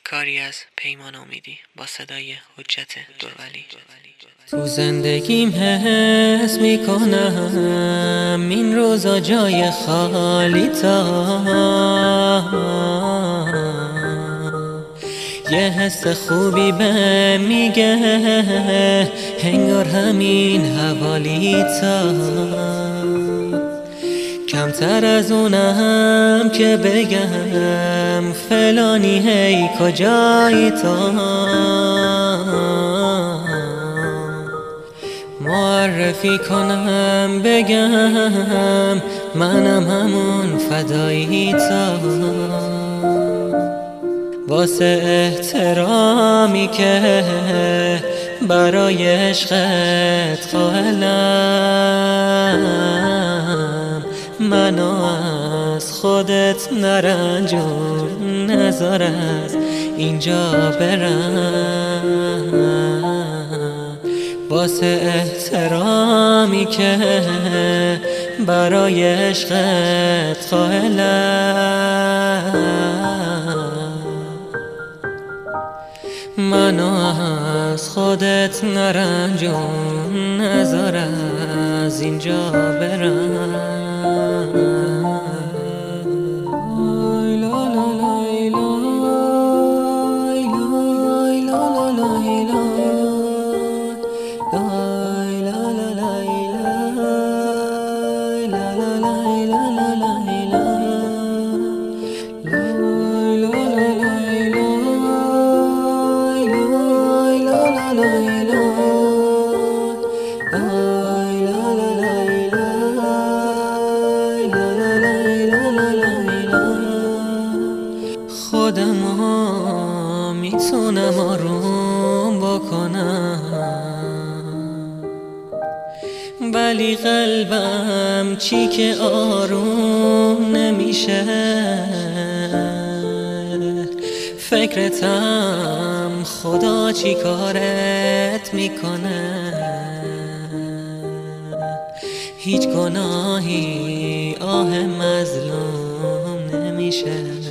کاری از پیمان امیدی با صدای حجت دورولی. تو زندگیم حس میکنم این روزا جای خالی تا یه حس خوبی بهم میگه انگار همین حوالی تا کمتر از اونم که بگم فلانی هی کجایی تا معرفی کنم بگم منم همون فدایی تا واسه احترامی که برای عشقت قائلم منو از خودت نرنجون نذار از اینجا برم واسه احترامی که برای عشقت قائلم منو از خودت نرنجون نذار از اینجا برم خودمو میتونم آروم بکنم ولی قلبم چی که آروم نمیشه فکرتم خدا چی کارت میکنه هیچ گناهی آه مظلوم نمیشه